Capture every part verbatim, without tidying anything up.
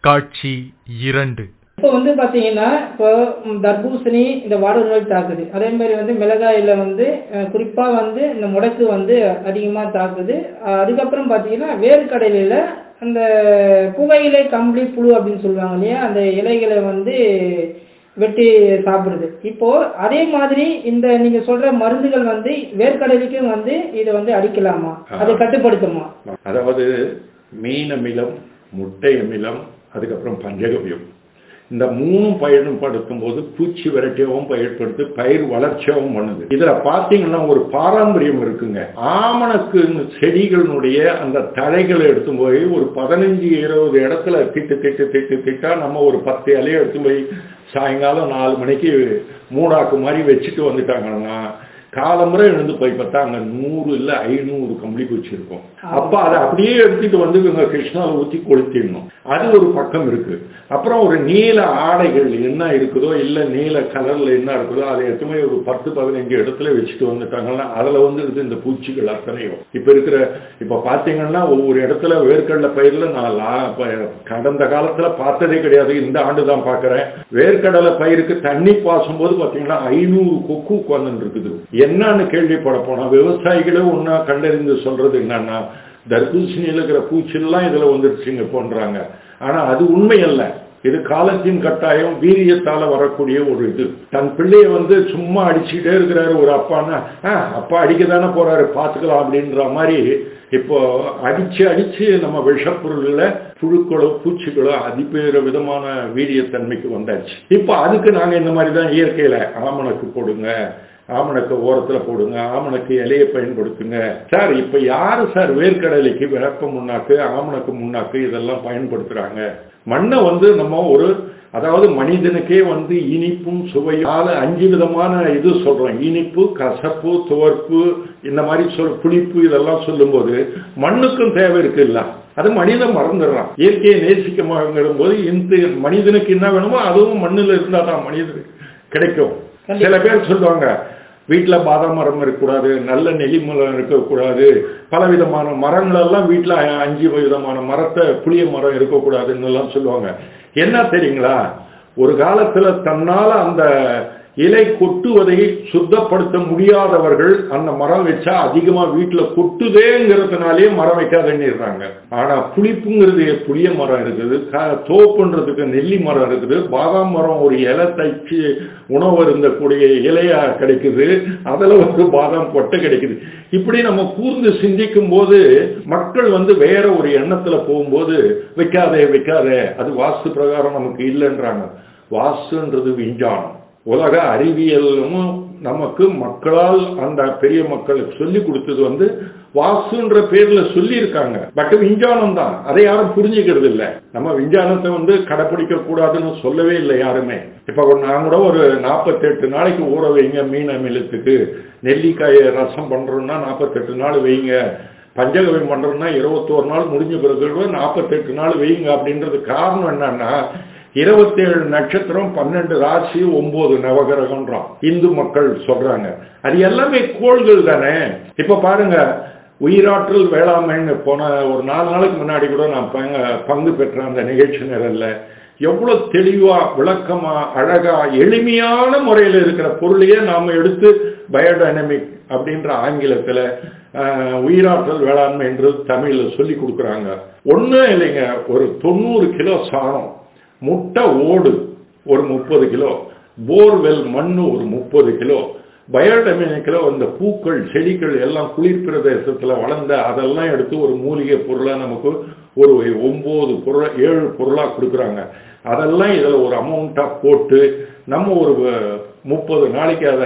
காட்சி இரண்டு. இப்போ வந்து பார்த்தீங்கன்னா, இப்போ தர்பூசணி இந்த வாடல் நோய் தாக்குது. அதே மாதிரி வந்து மிளகாயில வந்து குறிப்பாக வந்து இந்த முடக்கு வந்து அதிகமாக தாக்குது. அதுக்கப்புறம் பார்த்தீங்கன்னா வேர்க்கடலையில் அந்த புகையிலை கம்பளி புழு அப்படின்னு சொல்லுவாங்க இல்லையா, அந்த இலைகளை வந்து வெட்டி சாப்பிடுது. இப்போ அதே மாதிரி இந்த நீங்க சொல்ற மருந்துகள் வந்து வேர்க்கடலைக்கும் வந்து இதை வந்து அடிக்கலாமா, அதை கட்டுப்படுத்துமா? அதாவது மீன் அமிலம், முட்டை அமிலம், அதுக்கப்புறம் பஞ்சகவியம், இந்த மூணும் பயன்படுத்தும் போது பூச்சி விரட்டியாவும் பயன்படுத்து பயிர் வளர்ச்சியாகவும் பண்ணுது. இதுல பாத்தீங்கன்னா ஒரு பாரம்பரியம் இருக்குங்க. ஆமணக்கு செடிகளுடைய அந்த தழைகளை எடுத்து போய் ஒரு பதினஞ்சு இருபது இடத்துல திட்டு திட்டு திட்டு திட்டா நம்ம ஒரு பத்து இலையை எடுத்து போய் சாயங்காலம் நாலு மணிக்கு மூடாக்கு மாதிரி வச்சுட்டு வந்துட்டாங்கன்னா காலமுறை எழுந்து போய் பார்த்தா அங்க நூறு இல்ல ஐநூறு கம்பளி பூச்சி இருக்கும். அப்ப அதை அப்படியே எடுத்துட்டு வந்து இவங்க கிருஷ்ணால ஊத்தி கொளுத்திடணும். அது ஒரு பக்கம் இருக்கு. அப்புறம் ஒரு நீல ஆடைகள் என்ன இருக்குதோ இல்ல நீல கலர்ல என்ன இருக்குதோ அதை எத்தனை ஒரு பத்து பதினஞ்சு இடத்துல வச்சுட்டு வந்துட்டாங்கன்னா அதுல வந்து இருக்கு இந்த பூச்சிகள் அத்தனையும். இப்ப இருக்கிற இப்ப பாத்தீங்கன்னா ஒவ்வொரு இடத்துல வேர்க்கடலை பயிர்ல நான் கடந்த காலத்துல பார்த்ததே கிடையாது, இந்த ஆண்டு தான் பாக்குறேன். வேர்க்கடலை பயிருக்கு தண்ணி பாசும் போது பாத்தீங்கன்னா ஐநூறு கொக்கு உட்கார்ந்து இருக்குது. என்னன்னு கேள்விப்பட போனா விவசாயிகளே ஒன்னா கண்டறிந்து சொல்றது என்னன்னா தர்பூசணியில் இருக்கிற பூச்சிலாம் இதுல வந்துருச்சுங்க போன்றாங்க. ஆனா அது உண்மை அல்ல. இது காலத்தின் கட்டாயம், வீரியத்தால வரக்கூடிய ஒரு இது. தன் பிள்ளைய வந்து சும்மா அடிச்சுட்டே இருக்கிறாரு ஒரு அப்பான்னா, அப்பா அடிக்கதானே போறாரு பாத்துக்கலாம் அப்படின்ற மாதிரி இப்போ அடிச்சு அடிச்சு நம்ம விஷப்பொருள்ல புழுக்களோ பூச்சிகளோ அதிபேற விதமான வீரியத்தன்மைக்கு வந்தாச்சு. இப்போ அதுக்கு நாங்க இந்த மாதிரி தான் இயற்கையில ஆமணக்கு போடுங்க, ஆமணக்கு ஓரத்துல போடுங்க, ஆமணக்கு இலையை பயன்படுத்துங்க சார். இப்ப யாரு சார் வேர்க்கடலைக்கு வேப்ப முன்னாக்கு ஆமணக்கு முன்னாக்கு இதெல்லாம் பயன்படுத்துறாங்க? மண்ணை வந்து நம்ம ஒரு அதாவது மனிதனுக்கே வந்து இனிப்பும் சுவையால அஞ்சு விதமான இது சொல்றோம். இனிப்பு, கசப்பு, துவர்ப்பு, இந்த மாதிரி சொல் புளிப்பு இதெல்லாம் சொல்லும் போது மண்ணுக்கும் தேவை இருக்கு இல்ல. அது மனிதன் மறந்துடுறான். இயற்கையை நேசிக்கமாங்கிற போது இந்த மனிதனுக்கு என்ன வேணுமோ அதுவும் மண்ணில் இருந்தா தான் மனிதனுக்கு கிடைக்கும். சில பேர் சொல்லுவாங்க வீட்டுல பாதாம் மரம் இருக்கக்கூடாது, நல்ல நெல்லி மரம் இருக்கக்கூடாது, பல விதமான மரங்கள் எல்லாம் வீட்டுல அஞ்சு விதமான மரத்தை புளிய மரம் இருக்கக்கூடாதுன்னு எல்லாம் சொல்லுவாங்க. என்ன தெரியுங்களா, ஒரு காலத்துல தன்னால அந்த இலை கொட்டுவதை சுத்தப்படுத்த முடியாதவர்கள் அந்த மரம் வச்சா அதிகமா வீட்டுல கொட்டுதேங்கிறதுனாலே மரம் வைக்காதேன்னுறாங்க. ஆனா புளிப்புங்கிறது புளிய மரம் இருக்குது, தோப்புன்றதுக்கு நெல்லி மரம் இருக்குது, பாதாம் மரம் ஒரு இலை தைச்சு உணவு இருந்தக்கூடிய இலையா கிடைக்குது, அதுல வந்து பாதாம் கொட்டை கிடைக்குது. இப்படி நம்ம கூர்ந்து சிந்திக்கும் போது மக்கள் வந்து வேற ஒரு எண்ணத்துல போகும்போது வைக்காதே வைக்காதே அது வாஸ்து பிரகாரம் நமக்கு இல்லைன்றாங்க. வாஸ்துன்றது விஞ்ஞானம். உலக அறிவியலும் நமக்கு மக்களால் அந்த பெரிய மக்களுக்கு சொல்லி கொடுத்தது வந்து வாஸ்துன்ற பேர்ல சொல்லி இருக்காங்க. பட் விஞ்ஞானம் தான், அதை யாரும் புரிஞ்சுக்கிறது இல்லை. நம்ம விஞ்ஞானத்தை வந்து கடைப்பிடிக்க கூடாதுன்னு சொல்லவே இல்லை யாருமே. இப்ப நான் கூட ஒரு நாற்பத்தி எட்டு நாளைக்கு ஊற வைங்க மீன் அமிலத்துக்கு, நெல்லிக்காயை ரசம் பண்றோம்னா நாற்பத்தி எட்டு நாள் வைங்க, பஞ்சகவியம் பண்றோம்னா இருபத்தோரு நாள் முடிஞ்ச பிறகு நாற்பத்தி எட்டு நாள் வைங்க. அப்படின்றது காரணம் என்னன்னா இருபத்தி ஏழு நட்சத்திரம், பன்னெண்டு ராசி, ஒன்பது நவகிரகம்ன்றான் இந்து மக்கள் சொல்றாங்க. அது எல்லாமே கோள்கள் தானே. இப்ப பாருங்க, உயிராற்றல் வேளாண்மைன்னு போன ஒரு நாலு நாளைக்கு முன்னாடி கூட நான் பங்கு பெற்ற அந்த நிகழ்ச்சி நேரல்ல எவ்வளவு தெளிவா விளக்கமா அழகா எளிமையான முறையில் இருக்கிற பொருளையே நாம எடுத்து பயோடைனமிக் அப்படின்ற ஆங்கிலத்துல உயிராற்றல் வேளாண்மை என்று தமிழ்ல சொல்லி கொடுக்குறாங்க. ஒன்னும் இல்லைங்க, ஒரு தொண்ணூறு கிலோ சாணம், முட்டை ஓடு ஒரு முப்பது கிலோ, போர்வெல் மண்ணு ஒரு முப்பது கிலோ, பயோடைனமிக்ல அந்த பூக்கள் செடிகள் எல்லாம் குளிர் பிரதேசத்துல வளர்ந்த அதெல்லாம் எடுத்து ஒரு மூலிகை பொருளா நமக்கு ஒரு ஒன்பது பொருள் ஏழு பொருளா கொடுக்குறாங்க. அதெல்லாம் இதுல ஒரு அமௌண்டா போட்டு நம்ம ஒரு முப்பது நாளைக்கு அதை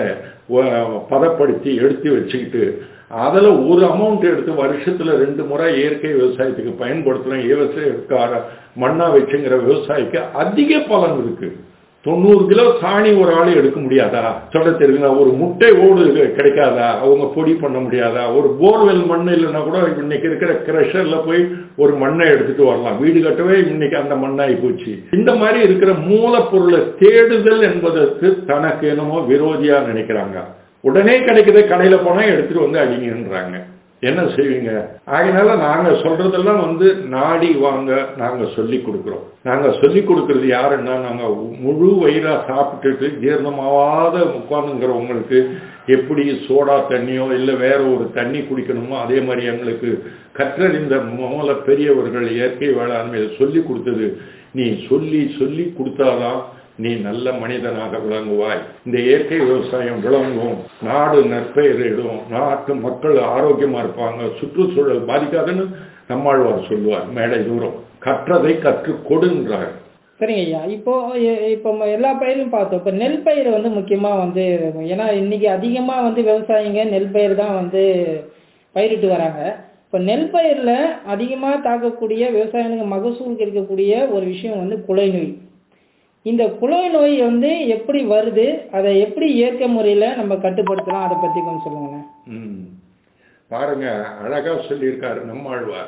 பதப்படுத்தி எடுத்து வச்சுக்கிட்டு அதுல ஒரு அமௌண்ட் எடுத்து வருஷத்துல ரெண்டு முறை இயற்கை விவசாயத்துக்கு பயன்படுத்துறோம். விவசாயக்கார மண்ணா வச்சுங்கிற விவசாயிக்கு அதிக பலன் இருக்கு. தொண்ணூறு கிலோ சாணி ஒரு ஆளு எடுக்க முடியாதா சொல்ல தெரியுங்களா? ஒரு முட்டை ஓடு கிடைக்காதா? அவங்க பொடி பண்ண முடியாதா? ஒரு போர்வெல் மண் இல்லைன்னா கூட இன்னைக்கு இருக்கிற கிரஷர்ல போய் ஒரு மண்ணை எடுத்துட்டு வரலாம். வீடு கட்டவே இன்னைக்கு அந்த மண்ணாய் போச்சு. இந்த மாதிரி இருக்கிற மூலப்பொருளை தேடுதல் என்பதற்கு தனக்கு என்னமோ விரோதியா நினைக்கிறாங்க. உடனே கிடைக்குது, கடையில போனா எடுத்துட்டு வந்து அடிங்கன்றாங்க. என்ன செய்வீங்க? அதனால நாங்க சொல்றதெல்லாம் வந்து நாடி வாங்க நாங்க சொல்லி கொடுக்கிறோம். நாங்க சொல்லி கொடுக்கறது யாருன்னா, நாங்க முழு வயிறா சாப்பிட்டுட்டு ஜீரணமாவாத உட்கார்ந்துங்கிறவங்களுக்கு எப்படி சோடா தண்ணியோ இல்ல வேற ஒரு தண்ணி குடிக்கணுமோ அதே மாதிரி எங்களுக்கு கற்றறிந்த மூல பெரியவர்கள் இயற்கை வேளாண்மையை சொல்லி கொடுத்தது. நீ சொல்லி சொல்லி கொடுத்தாதான் நீ நல்ல மனிதனாக விளங்குவாய். இந்த இயற்கை விவசாயம் விளங்கும், நாடு நற்பெயரிடும், நாட்டு மக்கள் ஆரோக்கியமா இருப்பாங்க, சுற்றுச்சூழல் பாதிக்காதுன்னு நம்மாழ்வார் சொல்லுவார். மேடை தூரம் கற்றதை கற்று கொடுன்றார். சரிங்க ஐயா. இப்போ இப்போ எல்லா பயிரும் பார்த்தோம். இப்போ நெல் பயிர் வந்து முக்கியமா வந்து, ஏன்னா இன்னைக்கு அதிகமா வந்து விவசாயிங்க நெல் பயிர் தான் வந்து பயிரிட்டு வராங்க. இப்போ நெல் பயிர்ல அதிகமா தாக்கக்கூடிய விவசாயிகளுக்கு மகசூலுக்கு இருக்கக்கூடிய ஒரு விஷயம் வந்து குலை நோய். இந்த குலை நோய் வந்து எப்படி வருது, அதை எப்படி இயற்கை முறையில நம்ம கட்டுப்படுத்தலாம், அதை பத்தி கொஞ்சம் சொல்லுங்களேன். ம் பாருங்க, அழகா சொல்லியிருக்காரு நம்மாழ்வார்.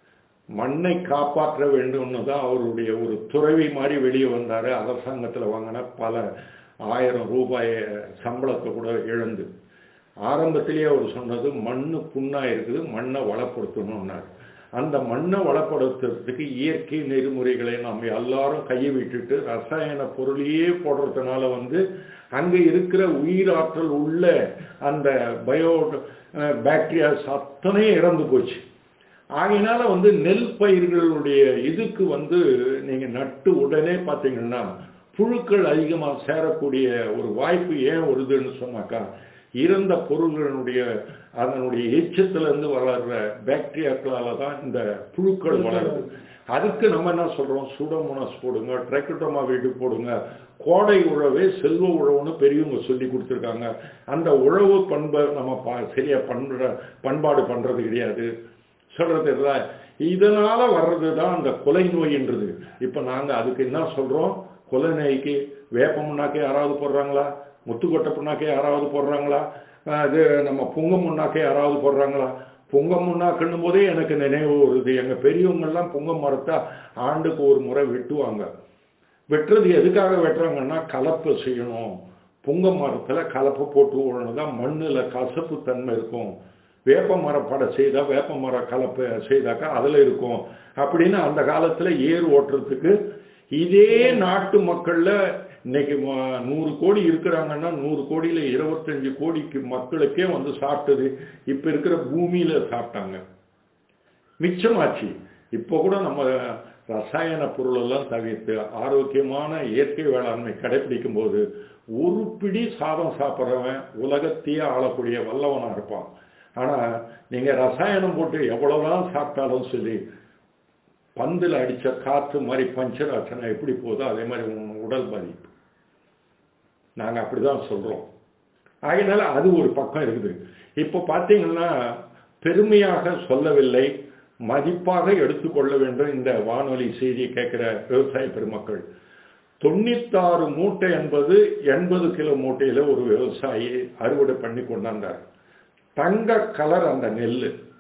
மண்ணை காப்பாற்ற வேண்டும்னு தான் அவருடைய ஒரு துறவி மாதிரி வெளியே வந்தாரு. அரசாங்கத்தில் வாங்கின பல ஆயிரம் ரூபாய் சம்பளத்தை கூட இழந்து ஆரம்பத்திலேயே அவர் சொன்னது மண்ணு புண்ணா இருக்குது, மண்ணை வளப்படுத்தணும்னாரு. அந்த மண்ணை வளப்படுத்துறதுக்கு இயற்கை நெறிமுறைகளை நம்ம எல்லாரும் கையை விட்டுட்டு ரசாயன பொருளையே போடுறதுனால வந்து அங்க இருக்கிற உயிராற்றல் உள்ள அந்த பயோ பாக்டீரியாஸ் அத்தனை இறந்து போச்சு. ஆகையினால வந்து நெல் பயிர்களுடைய இதுக்கு வந்து நீங்க நட்டு உடனே பார்த்தீங்கன்னா புழுக்கள் அதிகமாக சேரக்கூடிய ஒரு வாய்ப்பு ஏன் வருதுன்னு சொன்னாக்கா, இறந்த பொருள்களுடைய அதனுடைய எச்சத்திலிருந்து வளர்ற பாக்டீரியாக்களால தான் இந்த புழுக்கள் வளருது. அதுக்கு நம்ம என்ன சொல்றோம், சூடோமோனாஸ் போடுங்க, ட்ரைக்கோடர்மா வீடு போடுங்க, கோடை உழவே செல்வ உழவுன்னு பெரியவங்க சொல்லி கொடுத்துருக்காங்க. அந்த உழவு பண்பை நம்ம சரியா பண்ற பண்பாடு பண்றது கிடையாது சொல்றது இல்லை. இதனால வர்றதுதான் அந்த கொலை நோயின்றது. இப்ப நாங்க அதுக்கு என்ன சொல்றோம், கொலை நோய்க்கு வேப்ப முன்னாக்கே யாராவது போடுறாங்களா, முத்துக்கொட்டை புண்ணாக்கே யாராவது போடுறாங்களா, அது நம்ம புங்க முன்னாக்கே யாராவது போடுறாங்களா? புங்க முன்னாக்குன்னும் போதே எனக்கு நினைவு வருது, எங்க பெரியவங்கெல்லாம் புங்க மரத்தை ஆண்டுக்கு ஒரு முறை வெட்டுவாங்க. வெட்டுறது எதுக்காக வெட்டுறாங்கன்னா கலப்பு செய்யணும். புங்க மரத்துல கலப்பு போட்டு விடணும்தான் மண்ணுல கசப்பு தன்மை இருக்கும். வேப்ப மரம் படை செய்தா வேப்ப மர கலப்பு செய்தாக்கா அதுல இருக்கும் அப்படின்னு அந்த காலத்துல ஏர் ஓட்டுறதுக்கு. இதே நாட்டு மக்கள்ல இன்னைக்கு நூறு கோடி இருக்கிறாங்கன்னா நூறு கோடியில இருபத்தஞ்சு கோடிக்கு மக்களுக்கே வந்து சாப்பிட்டது இப்ப இருக்கிற பூமியில சாப்பிட்டாங்க, மிச்சமாச்சு. இப்ப கூட நம்ம ரசாயன பொருள் எல்லாம் தவிர்த்து ஆரோக்கியமான இயற்கை வேளாண்மை கடைபிடிக்கும் போது ஒரு பிடி சாதம் சாப்பிட்றவன் உலகத்தையே ஆளக்கூடிய வல்லவனா இருப்பான். ஆனா நீங்க ரசாயனம் போட்டு எவ்வளவுதான் சாப்பிட்டாலும் சொல்லி பந்துல அடிச்ச காற்று மாதிரி பஞ்சராசனை எப்படி போதோ அதே மாதிரி உடல் பாதிப்பு. நாங்க அப்படிதான் சொல்றோம். அதனால அது ஒரு பக்கம் இருக்குது. இப்ப பாத்தீங்கன்னா பெருமையாக சொல்லவில்லை, மதிப்பாக எடுத்துக்கொள்ள வேண்டும். இந்த வானொலி செய்தியை கேட்கிற விவசாய பெருமக்கள், தொண்ணூத்தாறு மூட்டை என்பது எண்பது கிலோ மூட்டையில ஒரு விவசாயி அறுவடை பண்ணி கொண்டாந்தார். தங்க கலர் அந்த நெல்.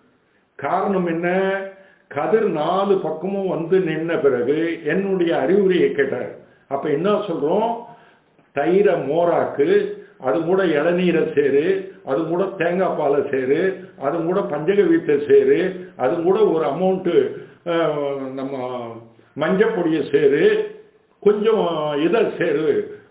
காரணம் என்ன, கதிர் நாலு பக்கமும் வந்து நின்ன பிறகு என்னுடைய அறிவுரையை கேட்டார். அப்ப என்ன சொல்றோம், தயிரை மோராக்கு, அது கூட இளநீரை சேரு, அது கூட தேங்காய் பாலை சேரு, அது கூட பஞ்சக வீட்டை சேரு, அது கூட ஒரு அமௌண்ட்டு நம்ம மஞ்சப்பொடியை சேரு, கொஞ்சம் இதை சேரு,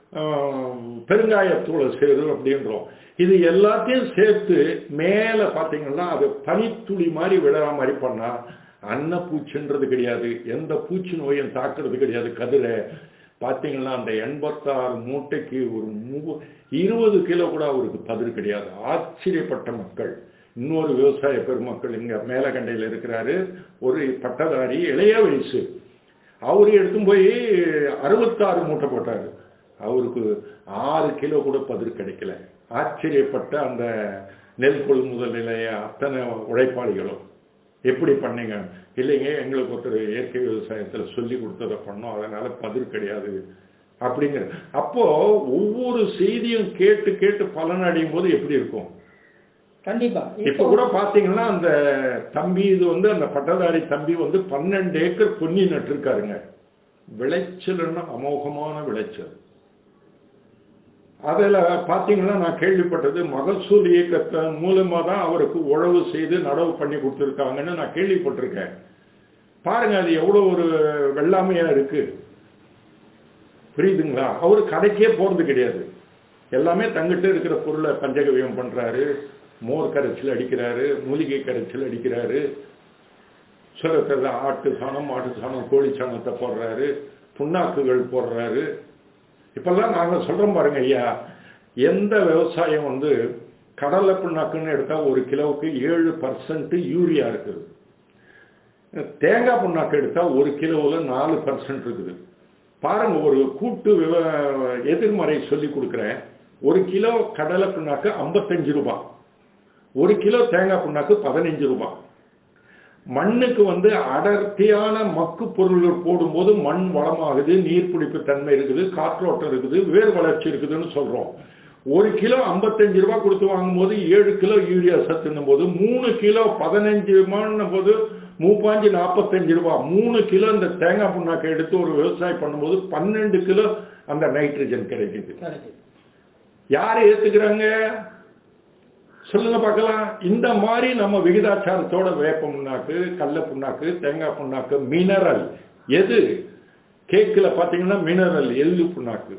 பெருங்காயத்தூளை சேரு அப்படின்றோம். இது எல்லாத்தையும் சேர்த்து மேல பாத்தீங்கன்னா அது பனித்துளி மாதிரி விழற மாதிரி பண்ணா அன்னப்பூச்சின்றது கிடையாது, எந்த பூச்சி நோயும் தாக்குறது கிடையாது. கதிரை பாத்தீங்கன்னா அந்த எண்பத்தாறு மூட்டைக்கு ஒரு இருபது கிலோ கூட அவருக்கு பதிர் கிடையாது. ஆச்சரியப்பட்ட மக்கள். இன்னொரு விவசாய பெருமக்கள் இங்க மேலகண்டையில் இருக்கிறாரு, ஒரு பட்டதாரி, இளைய வயசு. அவரு எடுத்தும் போய் அறுபத்தாறு மூட்டை போட்டாரு, அவருக்கு ஆறு கிலோ கூட பதிர் கிடைக்கல. ஆச்சரியப்பட்ட அந்த நெல் கொள்முதல் நிலைய அத்தனை உழைப்பாளிகளும் எப்படி பண்ணீங்க? இல்லைங்க, எங்களுக்கு ஒருத்தர் இயற்கை விவசாயத்துல சொல்லி கொடுத்ததை பண்ணோம், அதனால பதிர் கிடையாது அப்படிங்கிற. அப்போ ஒவ்வொரு செய்தியும் கேட்டு கேட்டு பலன் அடையும் போது எப்படி இருக்கும்? கண்டிப்பா. இப்ப கூட பாத்தீங்கன்னா அந்த தம்பி, இது வந்து அந்த பட்டதாரி தம்பி வந்து பன்னெண்டு ஏக்கர் பொன்னி நட்டிருக்காருங்க. விளைச்சல்னா அமோகமான விளைச்சல். அதில் பார்த்தீங்கன்னா நான் கேள்விப்பட்டது மகசூல் இயக்கத்தின் மூலமா தான் அவருக்கு உழவு செய்து நடவு பண்ணி கொடுத்துருக்காங்கன்னு நான் கேள்விப்பட்டிருக்கேன். பாருங்க அது எவ்வளவு ஒரு வெள்ளாமையா இருக்கு, புரியுதுங்களா? அவரு கடைக்கே போறது கிடையாது, எல்லாமே தங்கிட்டு இருக்கிற பொருளை பஞ்சகவியம் பண்றாரு, மோர் கரைச்சல் அடிக்கிறாரு, மூலிகை கரைச்சல் அடிக்கிறாரு, சில ஆட்டு சாணம் மாட்டு சாணம் கோழி சாணத்தை போடுறாரு, புண்ணாக்குகள் போடுறாரு. இப்பெல்லாம் நாங்க சொல்றோம் பாருங்க ஐயா, எந்த விவசாயம் வந்து கடலை புண்ணாக்குன்னு எடுத்தா ஒரு கிலோவுக்கு ஏழு பர்சன்ட் யூரியா இருக்குது, தேங்காய் புண்ணாக்கு எடுத்தா ஒரு கிலோவுல நாலு பர்சன்ட் இருக்குது. பாருங்க, ஒரு கூட்டு எதிர்மறை சொல்லி கொடுக்குறேன். ஒரு கிலோ கடலை புண்ணாக்கு ஐம்பத்தஞ்சு ரூபாய், ஒரு கிலோ தேங்காய் புண்ணாக்கு பதினஞ்சு ரூபாய். மண்ணுக்கு வந்து அடர்த்தியான மக்கு பொருள்கள் போடும்போது மண் வளமாகுது, நீர்பிடிப்பு தன்மை இருக்குது, காற்றோட்டம் இருக்குது, வேர் வளர்ச்சி இருக்குதுன்னு சொல்றோம். ஒரு கிலோ ஐம்பத்தஞ்சு ரூபாய் கொடுத்து வாங்கும் போது ஏழு கிலோ யூரியா சத்துன்னும் போது மூணு கிலோ பதினஞ்சு போது மூப்பாஞ்சு நாற்பத்தஞ்சு ரூபாய். மூணு கிலோ இந்த தேங்காய் புண்ணாக்கை எடுத்து ஒரு விவசாயம் பண்ணும்போது பன்னெண்டு கிலோ அந்த நைட்ரஜன் கிடைக்குது. யாரு ஏத்துக்கிறாங்க சொல்லுங்க பார்க்கலாம். இந்த மாதிரி நம்ம விகிதாச்சாரத்தோட வேப்ப புண்ணாக்கு, கடலை புண்ணாக்கு, தேங்காய் புண்ணாக்கு, மினரல் எது கேக்குல பாத்தீங்கன்னா மினரல் எள்ளு புண்ணாக்கு,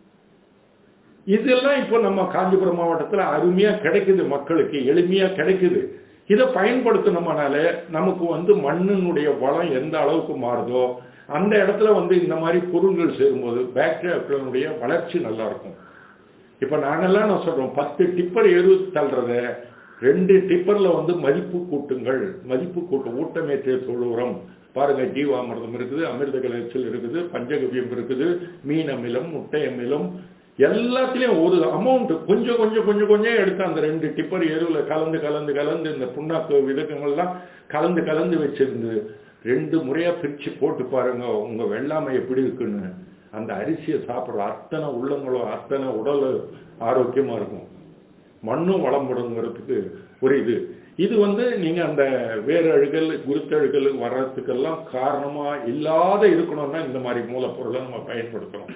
இதெல்லாம் இப்போ நம்ம காஞ்சிபுரம் மாவட்டத்தில் அருமையா கிடைக்குது, மக்களுக்கு எளிமையா கிடைக்குது. இதை பயன்படுத்தணுமானால நமக்கு வந்து மண்ணினுடைய வளம் எந்த அளவுக்கு மாறுதோ அந்த இடத்துல வந்து இந்த மாதிரி பொருள்கள் சேரும்போது பாக்டீரியாக்களுடைய வளர்ச்சி நல்லா இருக்கும். இப்ப நாங்கெல்லாம் நான் சொல்றோம், பத்து டிப்பர் எரு தள்ளுறத ரெண்டு டிப்பர்ல வந்து மதிப்பு கூட்டுங்கள், மதிப்பு கூட்டு ஊட்டமேற்றிய தொழு உரம் பாருங்க, ஜீவாமிர்தம் இருக்குது, அமிர்த கலைச்சல் இருக்குது, பஞ்சகவியம் இருக்குது, மீன் அமிலம், முட்டை அமிலம், எல்லாத்திலையும் ஒரு அமௌண்ட் கொஞ்சம் கொஞ்சம் கொஞ்சம் கொஞ்சம் எடுத்து அந்த ரெண்டு டிப்பர் எருவுல கலந்து கலந்து கலந்து இந்த புண்ணாக்கு விதங்கள்லாம் கலந்து கலந்து வச்சிருந்து ரெண்டு முறையா பிரிச்சு போட்டு பாருங்க உங்க வெள்ளாமை எப்படி இருக்குன்னு. அந்த அரிசியை சாப்பிட்ற அத்தனை உள்ளங்களும் அத்தனை உடல் ஆரோக்கியமா இருக்கும், மண்ணும் வளம்படுங்கிறதுக்கு ஒரு இது. இது வந்து நீங்க அந்த வேரழுகல் குருத்தழுகல் வர்றதுக்கெல்லாம் காரணமா இல்லாத இருக்கணும்னா இந்த மாதிரி மூலப்பொருளை நம்ம பயன்படுத்தணும்.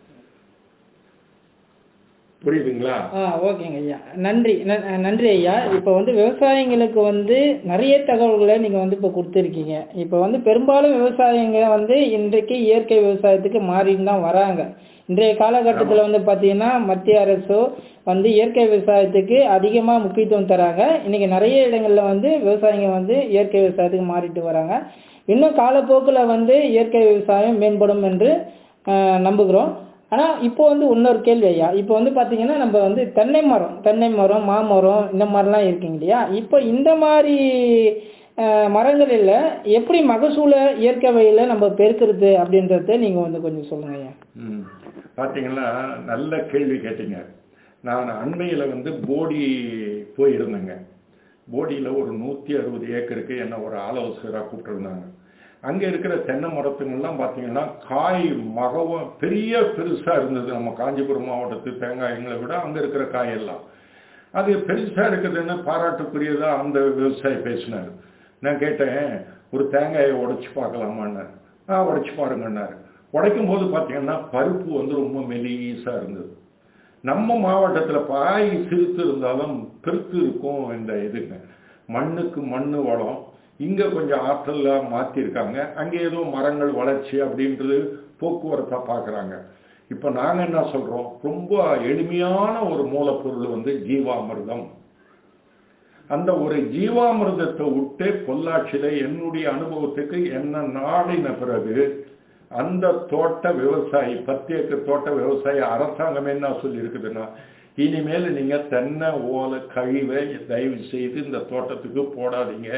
புரியுதுங்களா? ஆ ஓகேங்க ஐயா, நன்றி நன்றி ஐயா. இப்போ வந்து விவசாயிங்களுக்கு வந்து நிறைய தகவல்களை நீங்கள் வந்து இப்போ கொடுத்துருக்கீங்க. இப்போ வந்து பெரும்பாலும் விவசாயிங்க வந்து இன்றைக்கு இயற்கை விவசாயத்துக்கு மாறின்னு தான் வராங்க. இன்றைய காலகட்டத்தில் வந்து பார்த்தீங்கன்னா மத்திய அரசோ வந்து இயற்கை விவசாயத்துக்கு அதிகமாக முக்கியத்துவம் தராங்க. இன்றைக்கி நிறைய இடங்களில் வந்து விவசாயிங்க வந்து இயற்கை விவசாயத்துக்கு மாறிட்டு வராங்க. இன்னும் காலப்போக்கில் வந்து இயற்கை விவசாயம் மேம்படும் என்று நம்புகிறோம். ஆனால் இப்போ வந்து இன்னொரு கேள்வி ஐயா, இப்போ வந்து பார்த்தீங்கன்னா நம்ம வந்து தென்னை மரம் தென்னை மரம் மாமரம் இந்த மாதிரிலாம் இருக்குங்க இல்லையா? இப்போ இந்த மாதிரி மரங்களில் எப்படி மகசூலை இயற்கை வகையில் நம்ம பெருக்கிறது அப்படின்றத நீங்கள் வந்து கொஞ்சம் சொல்லுங்க ஐயா. ம் பார்த்தீங்கன்னா நல்ல கேள்வி கேட்டீங்க. நான் அண்மையில் வந்து போடி போயிருந்தேங்க. போடியில் ஒரு நூற்றி அறுபது ஏக்கருக்கு என்ன ஒரு ஆலோசகராக கூப்பிட்டுருந்தாங்க. அங்கே இருக்கிற தென்னை மரத்துங்கள்லாம் பார்த்தீங்கன்னா காய் மகவும் பெரிய பெருசாக இருந்தது. நம்ம காஞ்சிபுரம் மாவட்டத்து தேங்காய்களை விட அங்கே இருக்கிற காயெல்லாம் அது பெருசாக இருக்குதுன்னு பாராட்டுக்குரியதா அந்த விவசாயி பேசினார். நான் கேட்டேன், ஒரு தேங்காயை உடைச்சி பார்க்கலாமான்னு. ஆ உடைச்சி பாருங்கன்னாரு. உடைக்கும் போது பார்த்தீங்கன்னா பருப்பு வந்து ரொம்ப மெலீஸாக இருந்தது. நம்ம மாவட்டத்தில் பாய் சிறுத்து இருந்தாலும் பெருக்கு இருக்கும். இந்த இதுங்க மண்ணுக்கு மண்ணு வளம் இங்கே கொஞ்சம் ஆற்றலாக மாற்றிருக்காங்க. அங்கே ஏதோ மரங்கள் வளர்ச்சி அப்படின்றது போக்குவரத்தை பார்க்குறாங்க. இப்போ நாங்கள் என்ன சொல்கிறோம், ரொம்ப எளிமையான ஒரு மூலப்பொருள் வந்து ஜீவாமிர்தம். அந்த ஒரு ஜீவாமிர்தத்தை விட்டு பொள்ளாச்சியில் என்னுடைய அனுபவத்துக்கு என்ன நாடின பிறகு அந்த தோட்ட விவசாயி பத்து ஏக்கர் தோட்ட விவசாயி அரசாங்கம் என்ன சொல்லி இருக்குதுன்னா, இனிமேல் நீங்கள் தென்னை ஓலை கழிவை தயவு செய்து இந்த தோட்டத்துக்கு போடாதீங்க.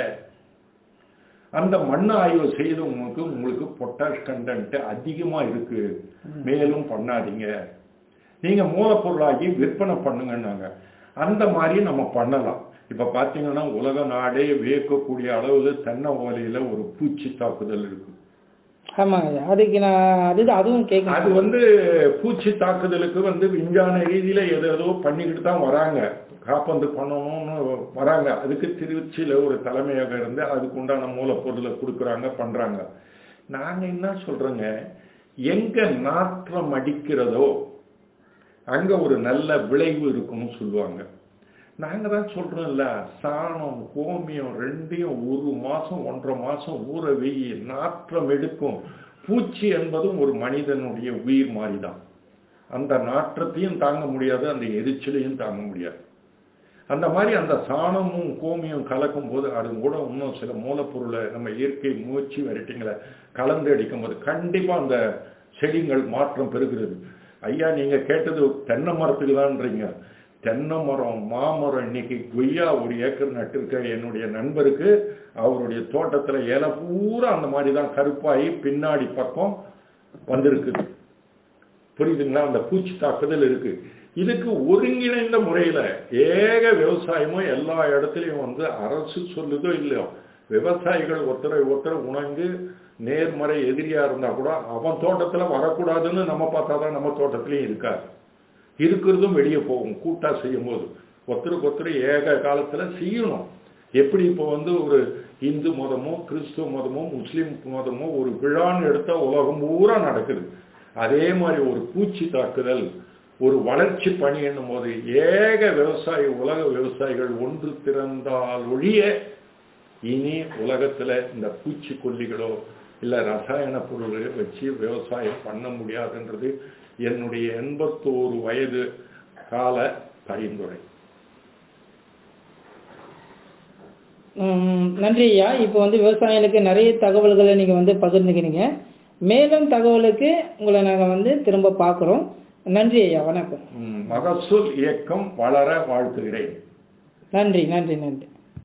அந்த மண் ஆய்வு செய்து உங்களுக்கு உங்களுக்கு பொட்டாஷ் கண்டென்ட் அதிகமா இருக்கு, மேலும் பண்ணாதீங்க, நீங்க மூலப்பொருளாகி விற்பனை பண்ணுங்கன்னாங்க. அந்த மாதிரி நம்ம பண்ணலாம். இப்ப பாத்தீங்கன்னா உலக நாடே வியக்கக்கூடிய அளவுல தென்னை ஓலையில ஒரு பூச்சி தாக்குதல் இருக்கு. ஆமாங்க, அதுக்கு நான் அதுதான் அதுவும் கேட்க அது வந்து பூச்சி தாக்குதலுக்கு வந்து விஞ்ஞான ரீதியில ஏதோ பண்ணிக்கிட்டு தான் வராங்க, காப்பந்து பண்ணணும்னு வராங்க. அதுக்கு திருச்சியில ஒரு தலைமையாக இருந்து அதுக்கு உண்டான மூலப்பொருளை கொடுக்குறாங்க, பண்றாங்க. நாங்க என்ன சொல்றோங்க, எங்க நாற்றம் அடிக்கிறதோ அங்க ஒரு நல்ல விளைவு இருக்கும்னு சொல்லுவாங்க. நாங்க தான் சொல்றோம்ல, சாணம் கோமியம் ரெண்டையும் ஒரு மாசம் ஒன்றரை மாசம் ஊற வெயி, நாற்றம் எடுக்கும். பூச்சி என்பதும் ஒரு மனிதனுடைய உயிர் மாதிரிதான். அந்த நாற்றத்தையும் தாங்க முடியாது, அந்த எரிச்சலையும் தாங்க முடியாது. அந்த மாதிரி அந்த சாணமும் கோமியம் கலக்கும் போது அது கூட இன்னும் சில மூலப்பொருளை நம்ம இயற்கை முயற்சி வெரைட்டிங்களை கலந்து அடிக்கும் போது கண்டிப்பா அந்த செடிகள் மாற்றம் பெறுகிறது. ஐயா நீங்க கேட்டது தென்னை மரத்துக்கு தான்றீங்க. தென்னை மரம், மாமரம், இன்னைக்கு கொய்யா ஒரு ஏக்கர் நட்டிருக்க என்னுடைய நண்பருக்கு அவருடைய தோட்டத்துல இலை பூரா அந்த மாதிரி தான் கருப்பாகி பின்னாடி பக்கம் வந்திருக்குது. புரியுதுங்களா? அந்த பூச்சி தாக்குதல் இருக்கு. இதுக்கு ஒருங்கிணைந்த முறையில ஏக விவசாயமும் எல்லா இடத்துலையும் வந்து அரசு சொல்லுதோ இல்லையோ, விவசாயிகள் ஒருத்தரை ஒருத்தரை உணர்ந்து நேர்மறை எதிரியா இருந்தா கூட அவன் தோட்டத்துல வரக்கூடாதுன்னு நம்ம பார்த்தாதான் நம்ம தோட்டத்திலையும் இருக்காது. இருக்கிறதும் வெளியே போகும். கூட்டா செய்யும் போது ஒருத்தருக்கு ஒருத்தர் ஏக காலத்துல செய்யணும். எப்படி இப்போ வந்து ஒரு இந்து மதமோ கிறிஸ்துவ மதமோ முஸ்லீம் மதமோ ஒரு விழான்னு எடுத்தா உலகம் பூரா நடக்குது. அதே மாதிரி ஒரு பூச்சி தாக்குதல், ஒரு வளர்ச்சி பணி என்னும் போது ஏக விவசாயி உலக விவசாயிகள் ஒன்று திறந்தால் ஒழிய இனி உலகத்துல இந்த பூச்சிக்கொல்லிகளோ இல்ல ரசாயன பொருள்களை வச்சு விவசாயம் பண்ண முடியாதுன்றது என்னுடைய எண்பத்தோரு வயது கால பரிந்துரை. நன்றி ஐயா. இப்போ வந்து விவசாயிகளுக்கு நிறைய தகவல்களை நீங்க வந்து பகிர்ந்துக்கிறீங்க. மேலும் தகவலுக்கு உங்களை நாங்க வந்து திரும்ப பார்க்கிறோம். நன்றி ஐயா. வணக்கம். மகசூல் இயக்கம் வளர வாழ்த்துகிறேன். நன்றி நன்றி நன்றி.